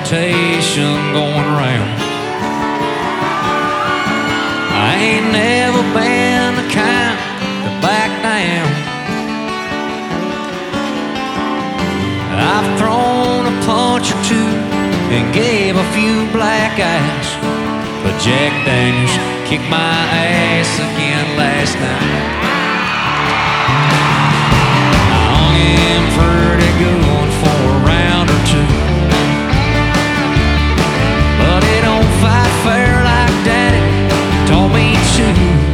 reputation going round. I ain't never been the kind to back down. I've thrown a punch or two and gave a few black eyes, but Jack Daniels kicked my ass again last night. I hung him pretty good for a round or two, but he don't fight fair like Daddy told me to.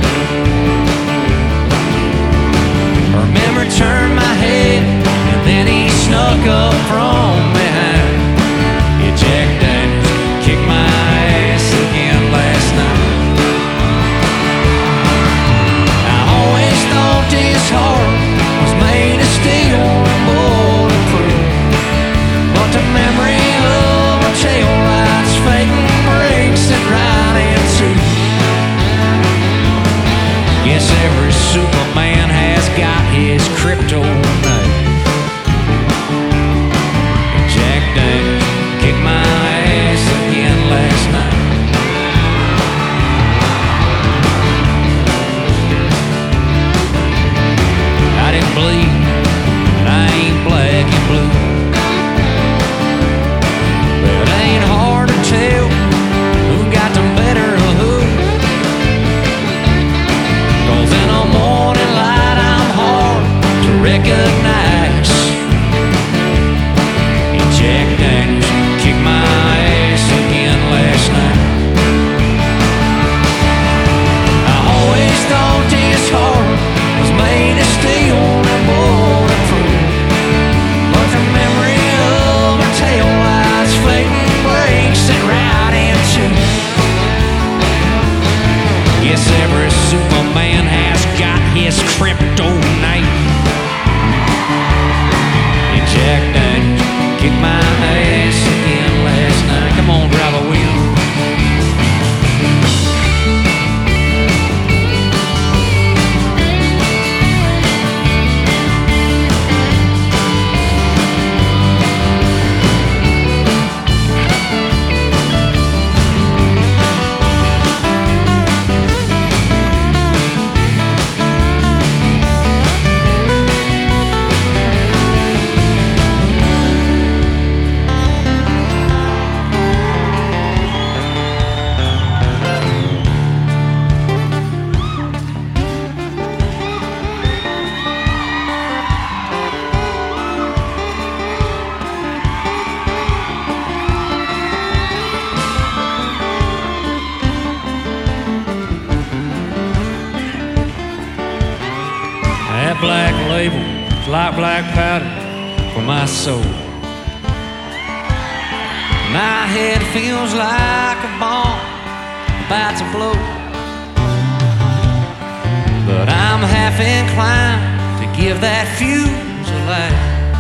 Her memory turned my head, and then he snuck up from behind. Yeah, Jack Daniels kicked my ass again last night. I always thought this heart was made of steel and bulletproof, but the memory of a tail light's fading breaks it right in two. Guess every Superman has got his kryptonite. Jack Daniels kicked my ass again last night. I didn't bleed, and I ain't black and blue, but it ain't hard to tell who got the better of who. 'Cause in the morning light I'm hard to recognize. And Jack Daniels kicked my ass again last night. I always thought this heart was made of steel and bulletproof, but the memory of a tail light's fading breaks it right in two. Yes, every Superman has got his kryptonite. And Jack Daniels kicked my ass again last night. Come on, drive a wheel. That black label is like black powder for my soul. My head feels like a bomb about to blow, but I'm half inclined to give that fuse a light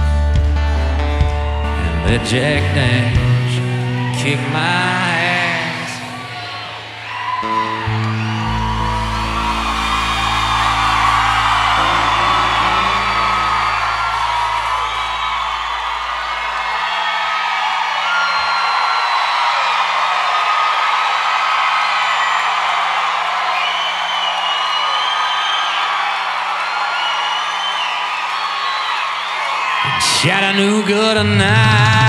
and let Jack Daniels kick my ass. Chattanooga tonight.